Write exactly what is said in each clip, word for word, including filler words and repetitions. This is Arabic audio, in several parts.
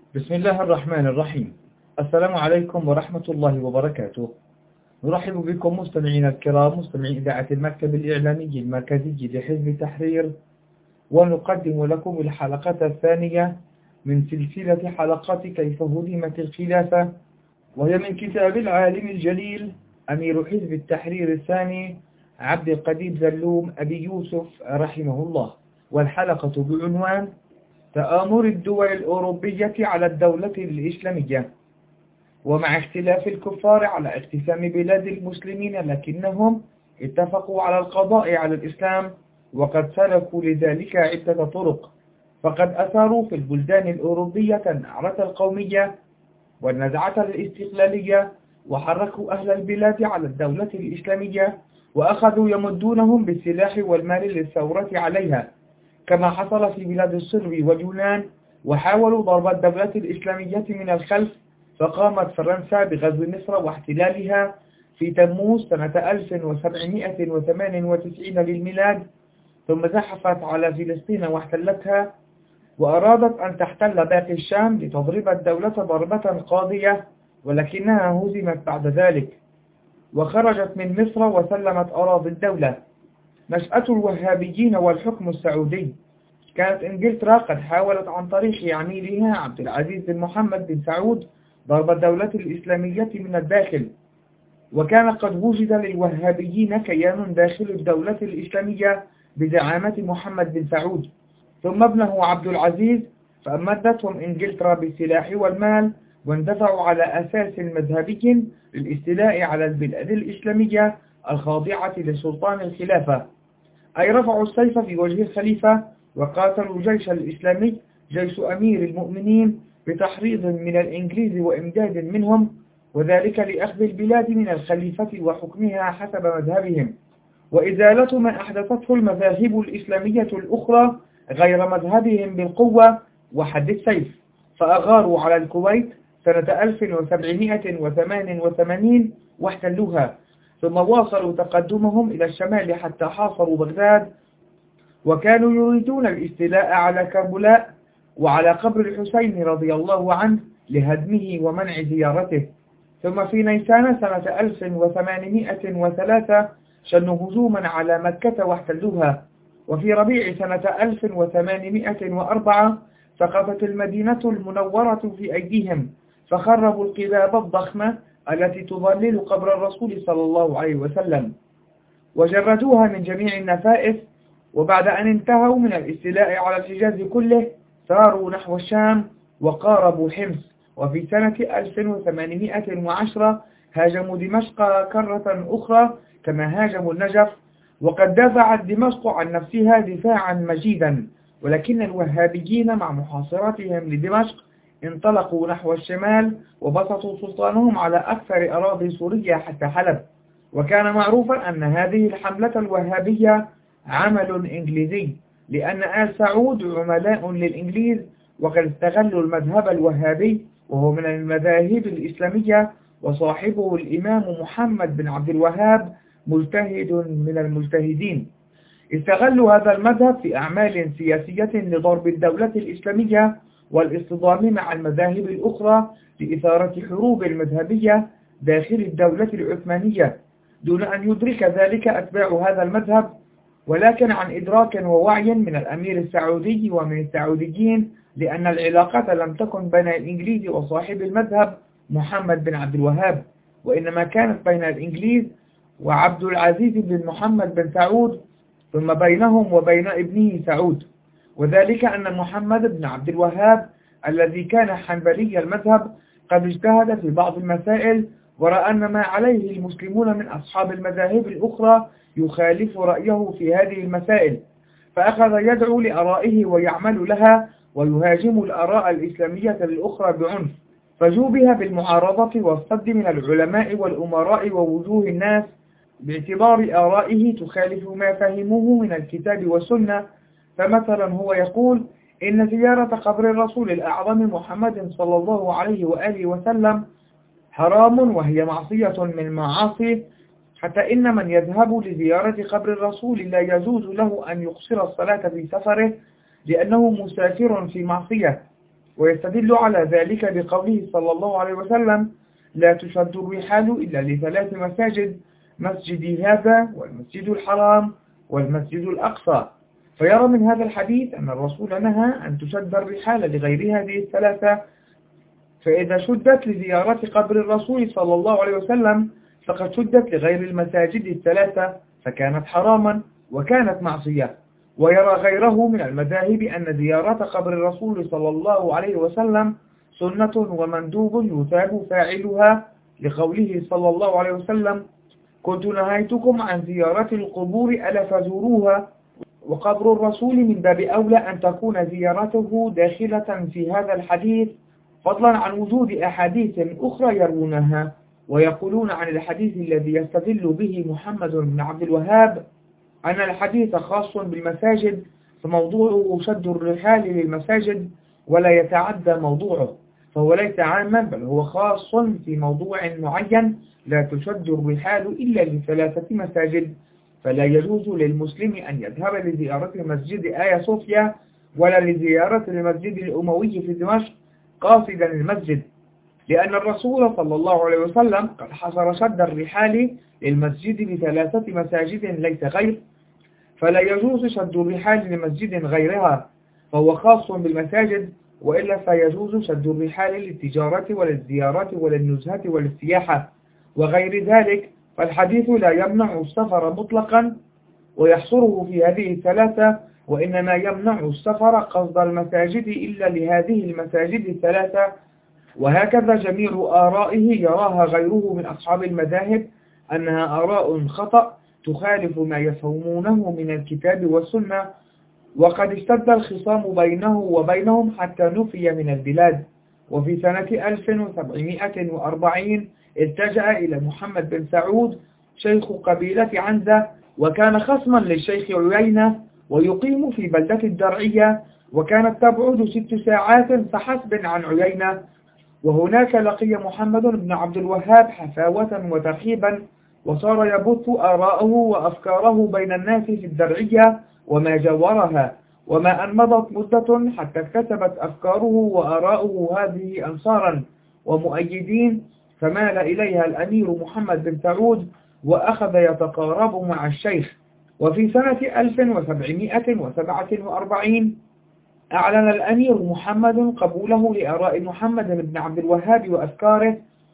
بسم الله الرحمن الرحيم. السلام عليكم ورحمة الله وبركاته. نرحب بكم مستمعينا الكرام، مستمعي إذاعة المكتب الإعلامي المركزي لحزب تحرير، ونقدم لكم الحلقة الثانية من سلسلة حلقات كيف هدمت الخلافة، وهي من كتاب العالم الجليل أمير حزب التحرير الثاني عبد القدير زلوم أبي يوسف رحمه الله، والحلقة بعنوان تآمر الدول الأوروبية على الدولة الإسلامية. ومع اختلاف الكفار على اقتسام بلاد المسلمين، لكنهم اتفقوا على القضاء على الإسلام، وقد سلكوا لذلك عدة طرق. فقد أثاروا في البلدان الأوروبية النعرة القومية والنزعة الاستقلالية، وحركوا أهل البلاد على الدولة الإسلامية، وأخذوا يمدونهم بالسلاح والمال للثورة عليها، كما حصل في بلاد الصرب واليونان، وحاولوا ضرب الدولة الإسلامية من الخلف. فقامت فرنسا بغزو مصر واحتلالها في تموز سنة ألف وسبعمائة وثمانية وتسعين للميلاد، ثم زحفت على فلسطين واحتلتها، وأرادت أن تحتل باقي الشام لتضرب الدولة ضربة قاضية، ولكنها هزمت بعد ذلك وخرجت من مصر وسلمت أراضي الدولة. نشأة الوهابيين والحكم السعودي. كانت إنجلترا قد حاولت عن طريق عميلها عبد العزيز بن محمد بن سعود ضرب الدولة الإسلامية من الداخل، وكان قد وجد للوهابيين كيان داخل الدولة الإسلامية بزعامة محمد بن سعود، ثم ابنه عبد العزيز، فأمدتهم إنجلترا بالسلاح والمال، واندفعوا على أساس مذهبي للاستيلاء على البلاد الإسلامية الخاضعة لسلطان الخلافة، أي رفعوا السيف في وجه الخليفة، وقاتلوا الجيش الإسلامي جيش أمير المؤمنين بتحريض من الإنجليز وإمداد منهم، وذلك لأخذ البلاد من الخليفة وحكمها حسب مذهبهم، وإزالة ما أحدثته المذاهب الإسلامية الأخرى غير مذهبهم بالقوة وحد السيف. فأغاروا على الكويت سنة ألف وسبعمائة وثمانية وثمانين واحتلوها، ثم واصلوا تقدمهم إلى الشمال حتى حاصروا بغداد، وكانوا يريدون الاستيلاء على كربلاء وعلى قبر الحسين رضي الله عنه لهدمه ومنع زيارته. ثم في نيسان سنة ألف وثمانمائة وثلاثة شنوا هجوما على مكة واحتلوها، وفي ربيع سنة ألف وثمانمائة وأربعة سقطت المدينة المنورة في أيديهم، فخربوا القباب الضخمة التي تظلل قبر الرسول صلى الله عليه وسلم، وجردوها من جميع النفائس. وبعد أن انتهوا من الاستيلاء على الحجاز كله، ساروا نحو الشام وقاربوا حمص، وفي سنة ألف وثمانمائة وعشرة هاجموا دمشق كرة أخرى كما هاجموا النجف، وقد دافعت دمشق عن نفسها دفاعا مجيدا، ولكن الوهابيين مع محاصرتهم لدمشق انطلقوا نحو الشمال وبسطوا سلطانهم على أكثر أراضي سوريا حتى حلب. وكان معروفا أن هذه الحملة الوهابية عمل إنجليزي، لأن آل سعود عملاء للإنجليز، وقد استغلوا المذهب الوهابي وهو من المذاهب الإسلامية، وصاحبه الإمام محمد بن عبد الوهاب مجتهد من المجتهدين. استغلوا هذا المذهب في أعمال سياسية لضرب الدولة الإسلامية والاصطدام مع المذاهب الأخرى لإثارة حروب مذهبية داخل الدولة العثمانية، دون أن يدرك ذلك أتباع هذا المذهب، ولكن عن إدراك ووعي من الأمير السعودي ومن السعوديين، لأن العلاقة لم تكن بين الإنجليز وصاحب المذهب محمد بن عبد الوهاب، وإنما كانت بين الإنجليز وعبد العزيز بن محمد بن سعود، ثم بينهم وبين ابنه سعود. وذلك أن محمد بن عبد الوهاب الذي كان حنبلي المذهب قد اجتهد في بعض المسائل، ورأى أن ما عليه المسلمون من أصحاب المذاهب الأخرى يخالف رأيه في هذه المسائل، فأخذ يدعو لأرائه ويعمل لها، ويهاجم الآراء الإسلامية الأخرى بعنف، فجوبها بالمعارضة والصد من العلماء والأمراء ووجوه الناس باعتبار آرائه تخالف ما فهموه من الكتاب والسنة. فمثلا هو يقول إن زيارة قبر الرسول الأعظم محمد صلى الله عليه وآله وسلم حرام، وهي معصية من معاصي، حتى إن من يذهب لزيارة قبر الرسول لا يجوز له أن يقصر الصلاة في سفره، لأنه مسافر في معصية. ويستدل على ذلك بقوله صلى الله عليه وسلم: لا تشد الرحال إلا لثلاث مساجد، مسجدي هذا والمسجد الحرام والمسجد الأقصى. فيرى من هذا الحديث أن الرسول نهى أن تشد الرحال لغير هذه الثلاثة، فإذا شدت لزيارة قبر الرسول صلى الله عليه وسلم فقد شدت لغير المساجد الثلاثة فكانت حراما وكانت معصية. ويرى غيره من المذاهب أن زيارة قبر الرسول صلى الله عليه وسلم سنة ومندوب يثاب فاعلها، لقوله صلى الله عليه وسلم: كنت نهيتكم عن زيارة القبور ألا فزوروها. وقبر الرسول من باب أولى أن تكون زيارته داخلة في هذا الحديث، فضلا عن وجود أحاديث أخرى يروونها ويقولون عن الحديث الذي يستدل به محمد بن عبد الوهاب أن الحديث خاص بالمساجد، فموضوعه شد الرحال للمساجد ولا يتعدى موضوعه، فهو ليس عاما بل هو خاص في موضوع معين: لا تشد الرحال إلا لثلاثة مساجد. فلا يجوز للمسلم أن يذهب لزيارة مسجد آيا صوفيا ولا لزيارة المسجد الأموي في دمشق قاصدا المسجد، لأن الرسول صلى الله عليه وسلم قد حصر شد الرحال للمسجد بثلاثة مساجد ليس غير، فلا يجوز شد الرحال لمسجد غيرها، فهو خاص بالمساجد، وإلا فيجوز شد الرحال للتجارة وللزيارة وللنزهة وللسياحة وغير ذلك. فالحديث لا يمنع السفر مطلقا ويحصره في هذه الثلاثة، وإنما يمنع السفر قصد المساجد إلا لهذه المساجد الثلاثة. وهكذا جميع آرائه يراها غيره من أصحاب المذاهب أنها آراء خطأ تخالف ما يفهمونه من الكتاب والسنة، وقد اشتد الخصام بينه وبينهم حتى نفي من البلاد. وفي سنة ألف وسبعمائة وأربعين التجأ إلى محمد بن سعود شيخ قبيلة عنزة، وكان خصما للشيخ عيينة ويقيم في بلدة الدرعية، وكانت تبعد ست ساعات فحسب عن عيينة. وهناك لقي محمد بن عبد الوهاب حفاوة وترحيبا، وصار يبث آراءه وأفكاره بين الناس في الدرعية وما جاورها، وما أن مضت مدة حتى اكتسبت أفكاره وآراؤه هذه أنصارا ومؤيدين، فمال إليها الأمير محمد بن سعود وأخذ يتقارب مع الشيخ. وفي سنة ألف وسبعمائة وسبعة وأربعين أعلن الأمير محمد قبوله لآراء محمد بن عبد الوهاب وأفكاره،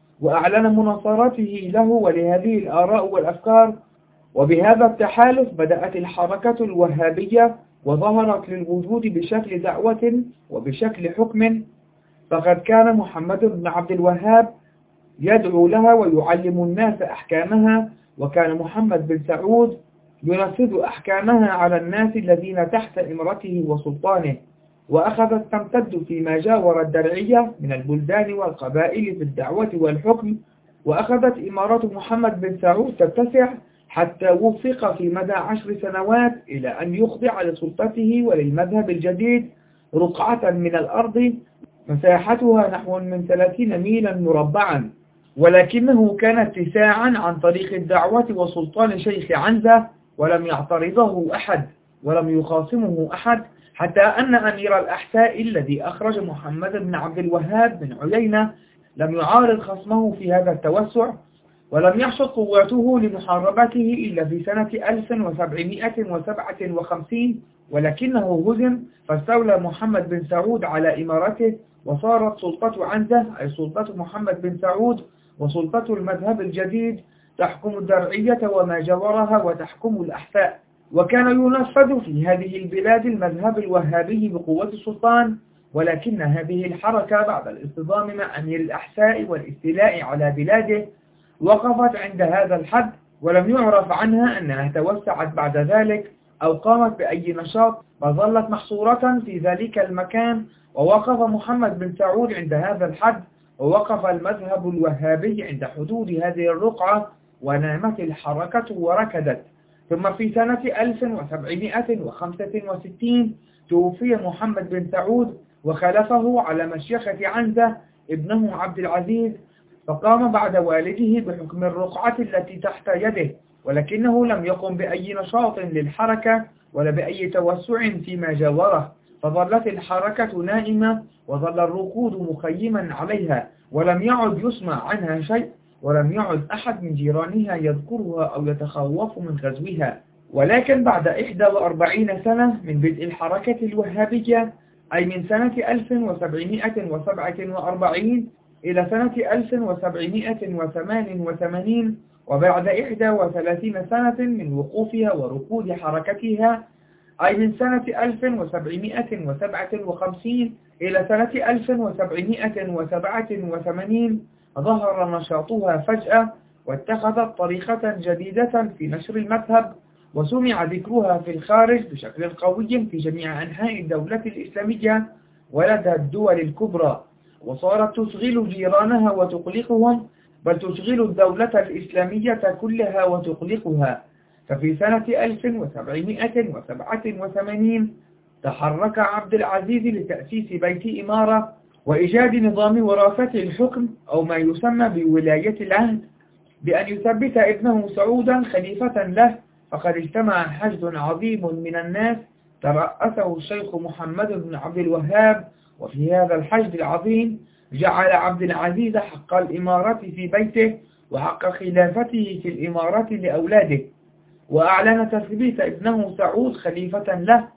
وأعلن مناصرته له ولهذه الآراء والأفكار. وبهذا التحالف بدأت الحركة الوهابية وظهرت للوجود بشكل دعوة وبشكل حكم، فقد كان محمد بن عبد الوهاب يدعو لها ويعلم الناس أحكامها، وكان محمد بن سعود ينفذ أحكامها على الناس الذين تحت إمرته وسلطانه. وأخذت تمتد فيما جاور الدرعية من البلدان والقبائل في الدعوة والحكم، وأخذت إمارة محمد بن سعود تتسع حتى وفق في مدى عشر سنوات إلى أن يخضع لسلطته وللمذهب الجديد رقعة من الأرض مساحتها نحو من ثلاثين ميلا مربعا، ولكنه كان اتساعا عن طريق الدعوة وسلطان شيخ عنزة، ولم يعترضه أحد ولم يخاصمه أحد، حتى أن أمير الأحساء الذي أخرج محمد بن عبد الوهاب من عيينة لم يعارض خصمه في هذا التوسع، ولم يحشد قوته لمحاربته إلا في سنة ألف وسبعمائة وسبعة وخمسين، ولكنه هزم فاستولى محمد بن سعود على إمارته، وصارت سلطة عنزة أي سلطة محمد بن سعود وسلطة المذهب الجديد تحكم الدرعية وما جاورها وتحكم الأحساء. وكان ينفذ في هذه البلاد المذهب الوهابي بقوة السلطان، ولكن هذه الحركة بعد الاصطدام مع أمير الأحساء والاستيلاء على بلاده وقفت عند هذا الحد، ولم يعرف عنها أنها توسعت بعد ذلك أو قامت بأي نشاط، فظلت محصورة في ذلك المكان. ووقف محمد بن سعود عند هذا الحد، ووقف المذهب الوهابي عند حدود هذه الرقعة، ونامت الحركة وركدت. ثم في سنة ألف وسبعمائة وخمسة وستين توفي محمد بن سعود، وخلفه على مشيخة عنزة ابنه عبد العزيز، فقام بعد والده بحكم الرقعة التي تحت يده، ولكنه لم يقم بأي نشاط للحركة ولا بأي توسع فيما جاوره، فظلت الحركة نائمة وظل الركود مخيما عليها، ولم يعد يسمع عنها شيء، ولم يعد أحد من جيرانها يذكرها أو يتخوف من غزوها. ولكن بعد إحدى وأربعين سنة من بدء الحركة الوهابية، أي من سنة ألف وسبعمائة وسبعة وأربعين إلى سنة ألف وسبعمائة وثمان وثمانين، وبعد إحدى وثلاثين سنة من وقوفها وركود حركتها، أي من سنة ألف وسبعمائة وسبعة وخمسين إلى سنة ألف وسبعمائة وسبعة وثمانين، ظهر نشاطها فجأة واتخذت طريقة جديدة في نشر المذهب، وسمع ذكرها في الخارج بشكل قوي في جميع أنحاء الدولة الإسلامية ولدى الدول الكبرى، وصارت تشغل جيرانها وتقلقهم، بل تشغل الدولة الإسلامية كلها وتقلقها. ففي سنة ألف وسبعمائة وسبعة وثمانين تحرك عبد العزيز لتأسيس بيت إمارة وإيجاد نظام وراثة الحكم، أو ما يسمى بولاية العهد، بأن يثبت ابنه سعودا خليفة له. فقد اجتمع حشد عظيم من الناس ترأسه الشيخ محمد بن عبد الوهاب، وفي هذا الحشد العظيم جعل عبد العزيز حق الإمارة في بيته وحق خلافته في الإمارة لأولاده، وأعلن تثبيت ابنه سعود خليفة له،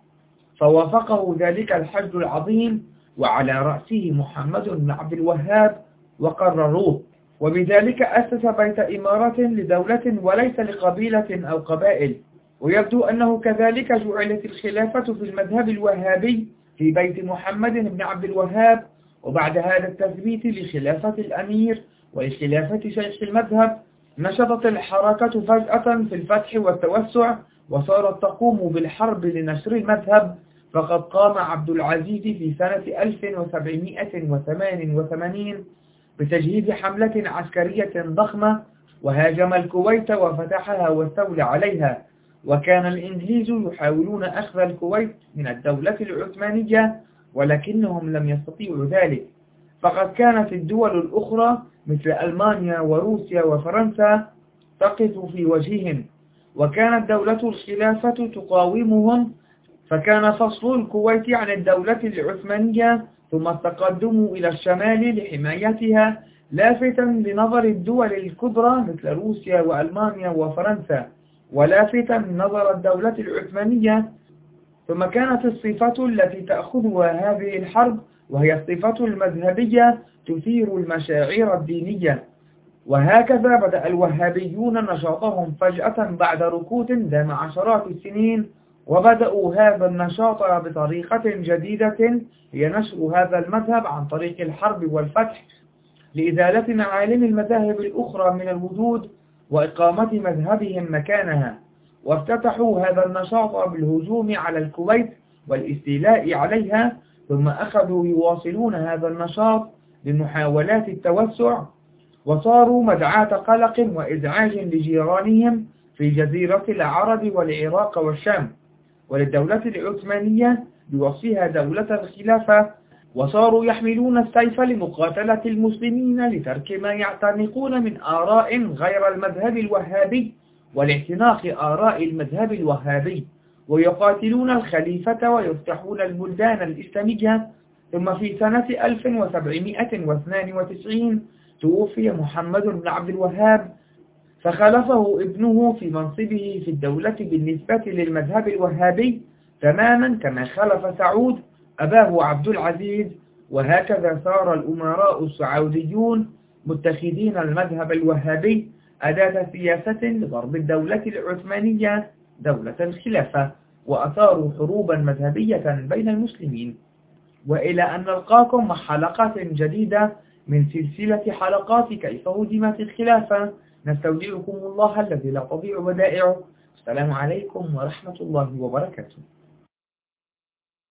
فوافقه ذلك الحشد العظيم وعلى رأسه محمد بن عبد الوهاب وقرروه، وبذلك أسس بيت إمارة لدولة وليس لقبيلة أو قبائل. ويبدو أنه كذلك جعلت الخلافة في المذهب الوهابي في بيت محمد بن عبد الوهاب، وبعد هذا التثبيت لخلافة الأمير ولخلافة شيخ المذهب نشطت الحركة فجأة في الفتح والتوسع، وصارت تقوم بالحرب لنشر المذهب. فقد قام عبد العزيز في سنة ألف وسبعمائة وثمان وثمانين بتجهيز حملة عسكرية ضخمة، وهاجم الكويت وفتحها واستولى عليها. وكان الإنجليز يحاولون أخذ الكويت من الدولة العثمانية، ولكنهم لم يستطيعوا ذلك، فقد كانت الدول الأخرى مثل ألمانيا وروسيا وفرنسا تقف في وجههم، وكانت دولة الخلافة تقاومهم، فكان فصل الكويت عن الدولة العثمانية ثم التقدم إلى الشمال لحمايتها لافتا لنظر الدول الكبرى مثل روسيا وألمانيا وفرنسا، ولافتا نظر الدولة العثمانية. ثم كانت الصفة التي تأخذها هذه الحرب وهي الصفة المذهبية تثير المشاعر الدينية. وهكذا بدأ الوهابيون نشاطهم فجأة بعد ركود دام عشرات السنين، وبدأوا هذا النشاط بطريقة جديدة هي نشر هذا المذهب عن طريق الحرب والفتح لإزالة معالم المذاهب الأخرى من الوجود وإقامة مذهبهم مكانها. وافتتحوا هذا النشاط بالهجوم على الكويت والاستيلاء عليها، ثم أخذوا يواصلون هذا النشاط بمحاولات التوسع، وصاروا مدعاة قلق وإزعاج لجيرانهم في جزيرة العرب والعراق والشام وللدولة العثمانية بوصفها دولة الخلافة، وصاروا يحملون السيف لمقاتلة المسلمين لترك ما يعتنقون من آراء غير المذهب الوهابي والاعتناق آراء المذهب الوهابي، ويقاتلون الخليفة ويفتحون البلدان الإسلامية. ثم في سنة ألف وسبعمائة واثنين وتسعين توفي محمد بن عبد الوهاب، فخلفه ابنه في منصبه في الدولة بالنسبة للمذهب الوهابي تماما كما خلف سعود أباه عبد العزيز. وهكذا صار الأمراء السعوديون متخذين المذهب الوهابي أداة سياسة لضرب الدولة العثمانية دولة الخلافة، وأثاروا حروبا مذهبية بين المسلمين. وإلى أن نلقاكم مع حلقات جديدة من سلسلة حلقات كيف هدمت الخلافة، نستودعكم الله الذي لا تضيع ودائعه. السلام عليكم ورحمة الله وبركاته.